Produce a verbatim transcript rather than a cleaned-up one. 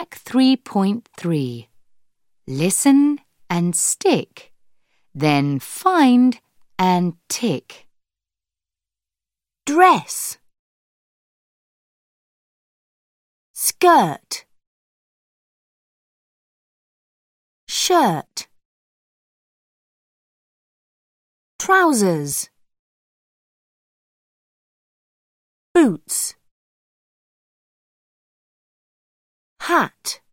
Track three point three. Listen and stick. Then find and tick. Dress, skirt, shirt, trousers, boots, hat.